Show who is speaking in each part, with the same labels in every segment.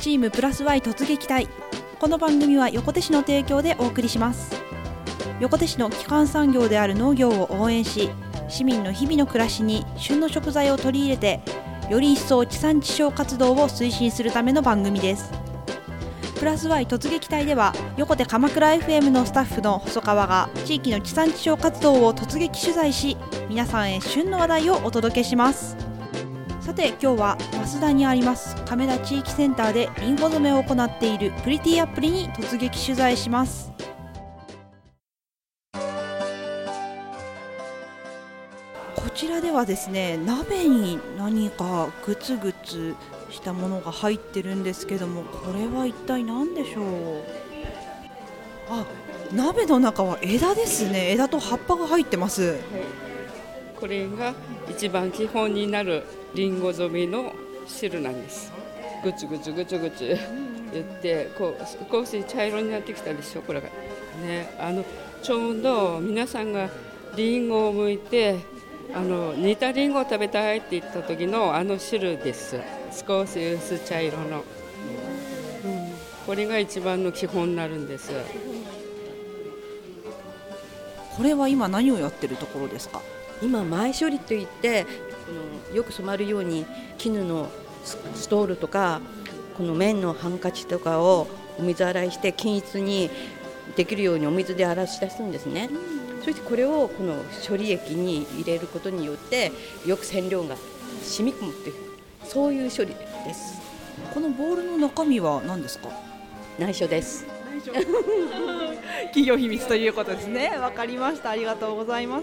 Speaker 1: チームプラス Y 突撃隊。この番組は横手市の提供でお送りします。横手市の基幹産業である農業を応援し、市民の日々の暮らしに旬の食材を取り入れて、より一層地産地消活動を推進するための番組です。プラス Y 突撃隊では、横手鎌倉 FM のスタッフの細川が地域の地産地消活動を突撃取材し、皆さんへ旬の話題をお届けします。さて、今日は増田にあります亀田地域センターでリンゴ染めを行っているプリティアプリに突撃取材します。こちらではですね、鍋に何かグツグツしたものが入ってるんですけども、これは一体何でしょう。鍋の中は枝ですね。枝と葉っぱが入ってます。
Speaker 2: これが一番基本になるリンゴ染めの汁なんです。ぐつぐつぐつぐつ言って少し茶色になってきたでしょ。これがね、ちょうど皆さんがリンゴを剥いて煮たリンゴを食べたいって言った時の汁です。少し薄茶色の、これが一番の基本になるんです。
Speaker 1: これは今何をやってるところですか？
Speaker 3: 今前処理といって、よく染まるように絹のストールとかこの綿のハンカチとかをお水洗いして均一にできるようにお水で洗い出すんですね。そしてこれをこの処理液に入れることによってよく染料が染み込むっていう、そういう処理です。
Speaker 1: このボールの中身は何ですか？
Speaker 3: 内緒です。
Speaker 1: 企業秘密ということですね。わかりました。ありがとうございます。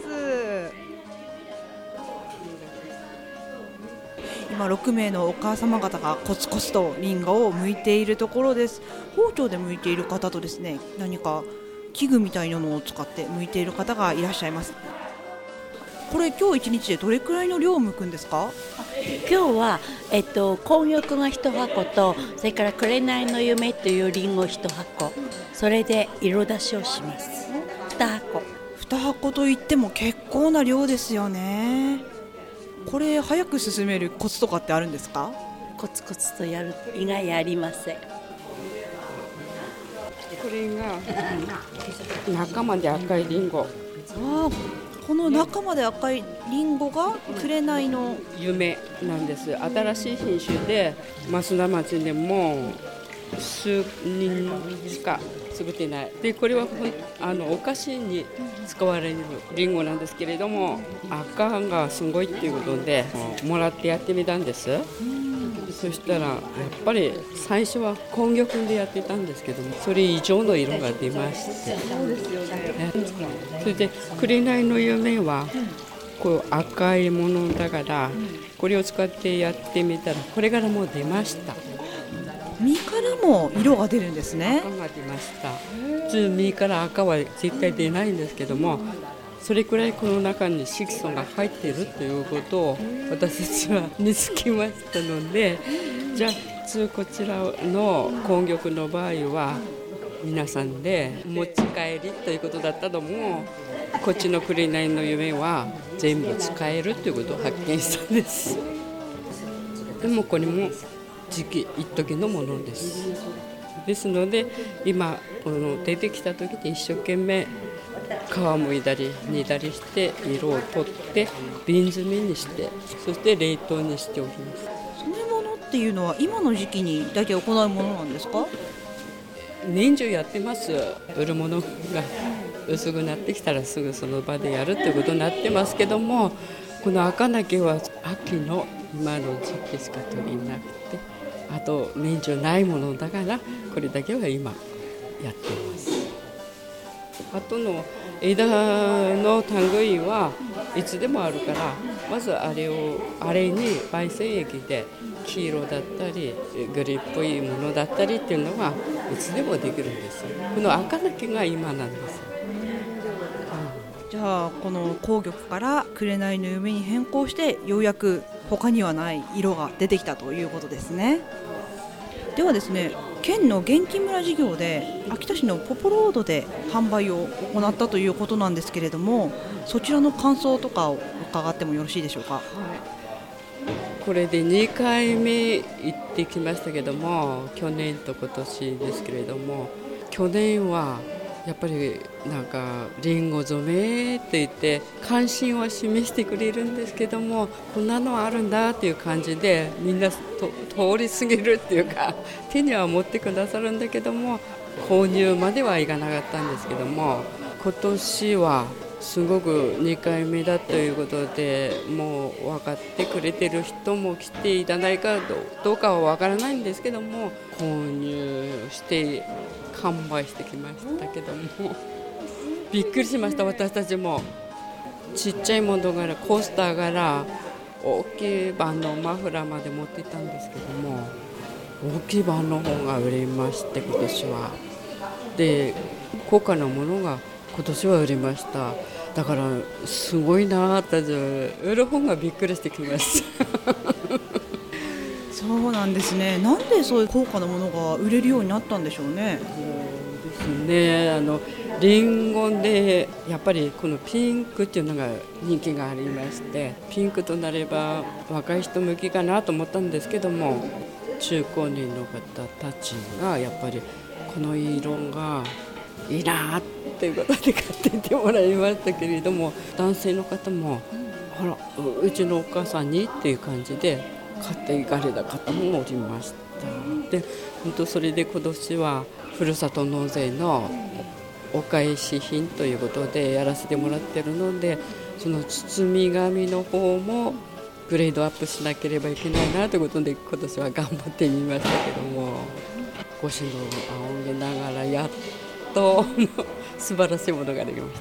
Speaker 1: 今6名のお母様方がコツコツとリンゴを剥いているところです。包丁で剥いている方とですね、何か器具みたいなのを使って剥いている方がいらっしゃいます。これ今日一日でどれくらいの量を剥くんですか？
Speaker 4: 今日は、紅玉が1箱と、それから紅の夢というリンゴ1箱、それで色出しをします。2
Speaker 1: 箱といっても結構な量ですよね。これ早く進めるコツとかってあるんですか？
Speaker 4: コツコツとやる以外ありません。
Speaker 2: これが中まで赤いリンゴ。
Speaker 1: この中まで赤いリンゴが紅の
Speaker 2: 夢なんです。新しい品種で増田町でも数人しか作ってない。でこれはお菓子に使われるリンゴなんですけれども、赤がすごいっていうことでもらってやってみたんです。そしたらやっぱり最初は紅玉でやってたんですけども、それ以上の色が出まして、それで紅の夢はこう赤いものだから、これを使ってやってみたらこれからもう出ました。
Speaker 1: 実からも色が出るんですね。
Speaker 2: 赤が出ました。普通実から赤は絶対出ないんですけども、それくらいこの中に色素が入っているということを私たちは見つけましたので、じゃあ普通こちらの紅玉の場合は皆さんで持ち帰りということだったのも、こっちの紅の夢は全部使えるということを発見したんです。でもこれも時期一時のものです。ですので今この出てきた時に一生懸命皮むいだり煮たりして色を取って瓶詰めにして、そして冷凍にしておきます。
Speaker 1: 染め物っていうのは今の時期にだけ行うものなんですか？
Speaker 2: 年中やってます。売るものが薄くなってきたらすぐその場でやるっていうことになってますけども、この赤竹は秋の今の時期しか取りなくて、あと年中ないものだからこれだけは今やっています。あとの枝の類はいつでもあるから、まずあれに焙煎液で黄色だったりグリーっぽいものだったりっていうのはいつでもできるんです。この赤だけが今なんです。
Speaker 1: じゃあこの紅玉から紅の夢に変更して、ようやく他にはない色が出てきたということですね。ではですね、県の元気村事業で秋田市のポポロードで販売を行ったということなんですけれども、そちらの感想とかを伺ってもよろしいでしょうか？
Speaker 2: これで2回目行ってきましたけども、去年と今年ですけれども、去年はやっぱりなんかリンゴ染めって言って関心を示してくれるんですけども、こんなのあるんだっていう感じでみんな通り過ぎるっていうか、手には持ってくださるんだけども購入まではいかなかったんですけども、今年はすごく2回目だということで、もう分かってくれてる人も来ていただいたかどうかは分からないんですけども、購入して完売してきましたけどもびっくりしました。私たちもちっちゃいものからコースターから大きい版のマフラーまで持っていったんですけども、大きい版の方が売れまして、今年はで高価なものが今年は売れました。だからすごいな、私売る方がびっくりしてきました
Speaker 1: そうなんですね。なんでそういう高価なものが売れるようになったんでしょうね。
Speaker 2: そうですね、リンゴでやっぱりこのピンクっていうのが人気がありまして、ピンクとなれば若い人向きかなと思ったんですけども、中高年の方たちがやっぱりこの色がいいなっていうことで買っていってもらいましたけれども、男性の方もほらうちのお母さんにっていう感じで買っていかれた方もおりました。で本当それで今年はふるさと納税のお返し品ということでやらせてもらってるので、その包み紙の方もグレードアップしなければいけないなということで今年は頑張ってみましたけども、ご指導を仰ぎながらやっと素晴らしいものができました。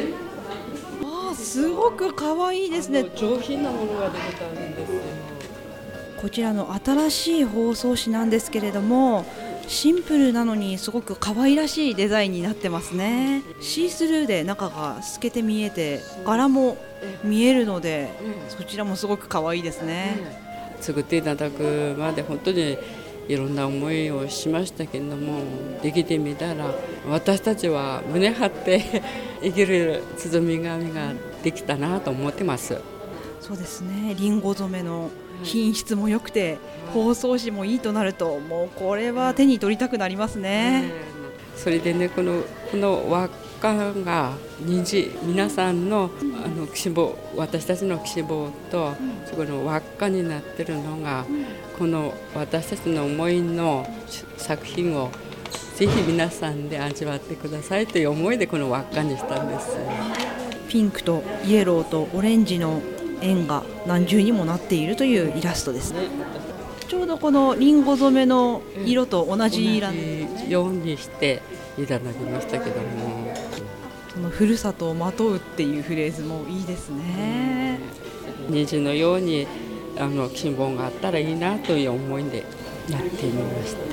Speaker 1: すごく可愛いですね。
Speaker 2: 上品なものができたんですよ。
Speaker 1: こちらの新しい包装紙なんですけれども、シンプルなのにすごく可愛らしいデザインになってますね。シースルーで中が透けて見えて柄も見えるので、そちらもすごく可愛いですね。
Speaker 2: 作っていただくまで本当にいろんな思いをしましたけれども、できてみたら私たちは胸張って生きる包み紙ができたなと思ってます。
Speaker 1: そうですね、リンゴ染めの品質も良くて包装紙もいいとなると、もうこれは手に取りたくなりますね。
Speaker 2: それでね、この輪っかが皆さんの希望、私たちの希望とそこの輪っかになってるのが、この私たちの思いの作品をぜひ皆さんで味わってくださいという思いでこの輪っかにしたんです。
Speaker 1: ピンクとイエローとオレンジの円が何重にもなっているというイラストですね。ちょうどこのリンゴ染めの色と同じ色
Speaker 2: ようにしていただきましたけども、
Speaker 1: そのふるさとをまとうっていうフレーズもいいですね。
Speaker 2: 虹のように希望があったらいいなという思いでやってみました。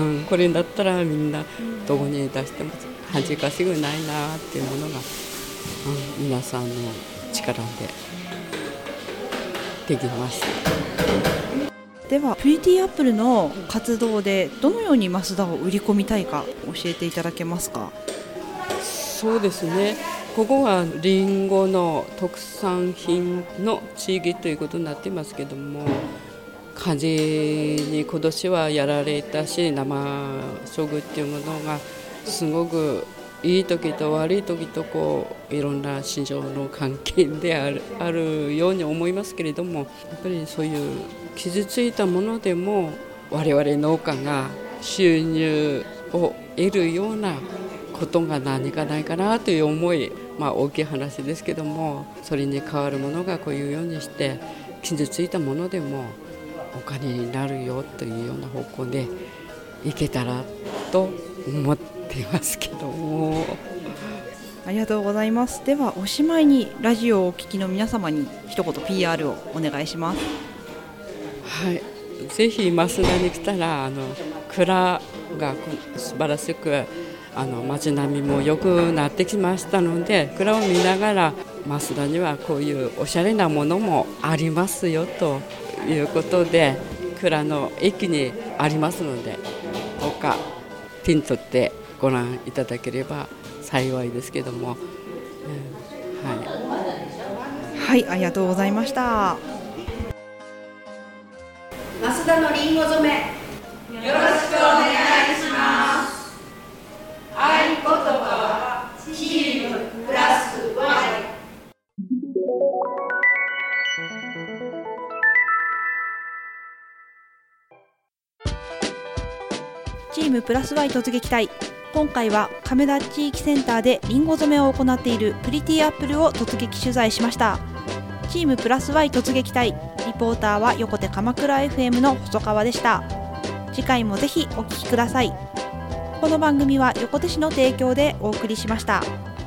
Speaker 2: これだったらみんなどこに出しても恥ずかしくないなっていうものが、皆さんの力でできました。
Speaker 1: ではプリティアップルの活動でどのようにマスダを売り込みたいか教えていただけますか。
Speaker 2: そうですね、ここはリンゴの特産品の地域ということになっていますけども、火事に今年はやられたし、生食っていうものがすごくいい時と悪い時といろんな市場の関係であるように思いますけれども、やっぱりそういう傷ついたものでも我々農家が収入を得るようなことが何かないかなという思い、大きい話ですけども、それに代わるものがこういうようにして傷ついたものでもお金になるよというような方向でいけたらと思っていますけども。
Speaker 1: ありがとうございます。ではおしまいにラジオをお聞きの皆様に一言 PR をお願いします。
Speaker 2: はい、ぜひ増田に来たら蔵が素晴らしく街並みも良くなってきましたので、蔵を見ながら増田にはこういうおしゃれなものもありますよということで、蔵の駅にありますので、どうか手に取ってご覧いただければ幸いですけども、
Speaker 1: はい、ありがとうございました。
Speaker 5: 増田のりんご染め、よろしくお願いします。合言葉はチームプラス Y。
Speaker 1: チームプラス Y 突撃隊。今回は亀田地域センターでりんご染めを行っているプリティアップルを突撃取材しました。チームプラス Y 突撃隊、リポーターは横手鎌倉 FM の細川でした。次回もぜひお聞きください。この番組は横手市の提供でお送りしました。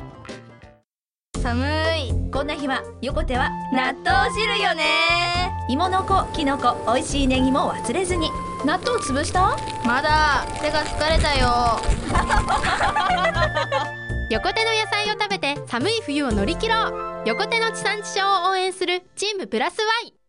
Speaker 6: 寒い。こんな日は横手は納豆汁よね。芋の子、きのこ、おいしいネギも忘れずに。納豆潰した？まだ。手が疲れたよ。
Speaker 7: 横手の野菜を食べて寒い冬を乗り切ろう。横手の地産地消を応援するチームプラス Y。